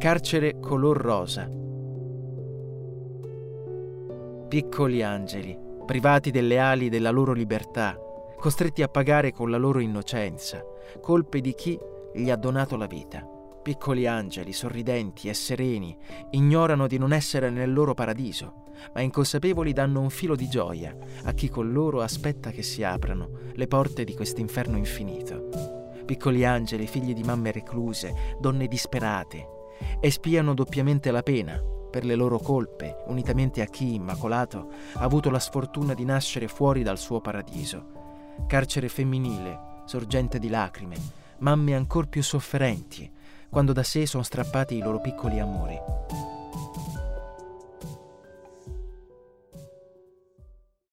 Carcere color rosa. Piccoli angeli, privati delle ali della loro libertà, costretti a pagare con la loro innocenza colpe di chi gli ha donato la vita. Piccoli angeli, sorridenti e sereni, ignorano di non essere nel loro paradiso, ma inconsapevoli danno un filo di gioia a chi con loro aspetta che si aprano le porte di quest'inferno infinito. Piccoli angeli, figli di mamme recluse, donne disperate, espiano doppiamente la pena per le loro colpe, unitamente a chi, immacolato, ha avuto la sfortuna di nascere fuori dal suo paradiso. Carcere femminile, sorgente di lacrime, mamme ancor più sofferenti, quando da sé sono strappati i loro piccoli amori.